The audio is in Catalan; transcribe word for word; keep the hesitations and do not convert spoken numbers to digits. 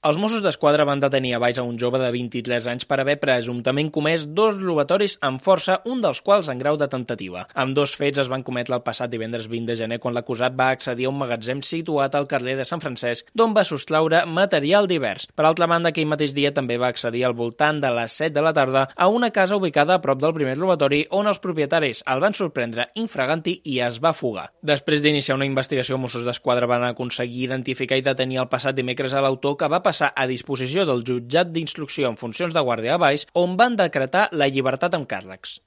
Els Mossos d'Esquadra van detenir a Valls a un jove de vint-i-tres anys per haver presumptament comès dos robatoris amb força, un dels quals en grau de temptativa. Ambdós fets es van cometre el passat divendres vint de gener, quan l'acusat va accedir a un magatzem situat al carrer de Sant Francesc, d'on va sostraure material divers. Per altra banda, aquell mateix dia també va accedir al voltant de les set de la tarda a una casa ubicada a prop del primer robatori, on els propietaris el van sorprendre infraganti i es va fugar. Després d'iniciar una investigació, Mossos d'Esquadra van aconseguir identificar i detenir el passat dimecres a l'autor, que va passar a disposició del jutjat d'instrucció en funcions de guàrdia a Valls, on van decretar la llibertat amb càrrecs.